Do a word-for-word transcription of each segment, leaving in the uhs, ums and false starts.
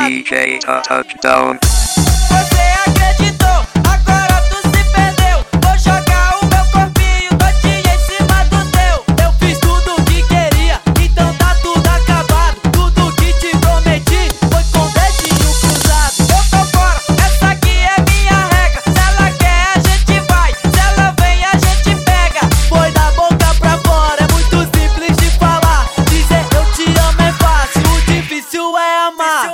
cruzado. D J Touchdown. Você acreditou, agora tu se perdeu. Vou jogar o meu corpinho todinho em cima do teu. Eu fiz tudo o que queria, então tá tudo acabado. Tudo que te prometi foi com o dedinho cruzado. Eu tô fora, essa aqui é minha regra. Se ela quer, a gente vai. Se ela vem, a gente pega. Foi da boca pra fora, é muito simples de falar. Dizer eu te amo é fácil, o difícil é amar.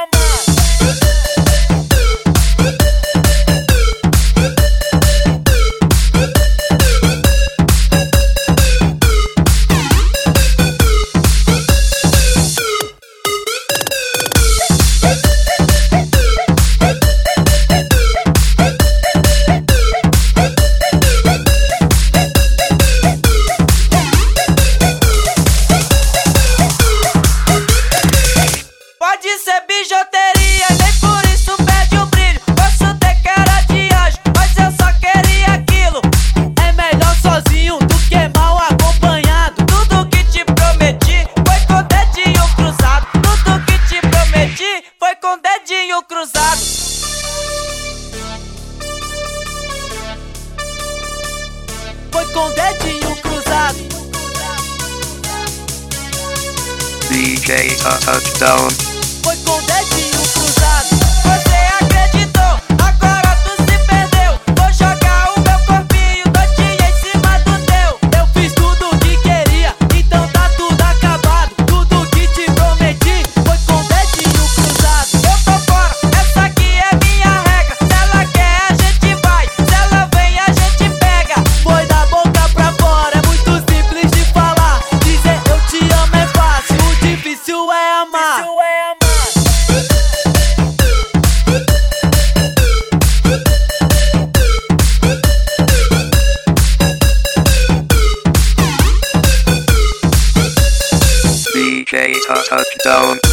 Pode ser bijuteria, nem por isso perde o brilho. Posso ter cara de anjo, mas eu só queria aquilo. É melhor sozinho do que mal acompanhado. Tudo que te prometi foi com o dedinho cruzado. Tudo que te prometi foi com o dedinho cruzado. Foi com o dedinho cruzado. D J Touchdown. Foi com o dedinho cruzado. Você acreditou, agora tu se perdeu. Vou jogar o meu corpinho todinho em cima do teu. Eu fiz tudo o que queria, então tá tudo acabado. Tudo que te prometi foi com o dedinho cruzado. Eu tô fora, essa aqui é minha regra. Se ela quer, a gente vai. Se ela vem, a gente pega. Foi da boca pra fora, é muito simples de falar. Dizer eu te amo é fácil, o difícil é amar. D J Touchdown.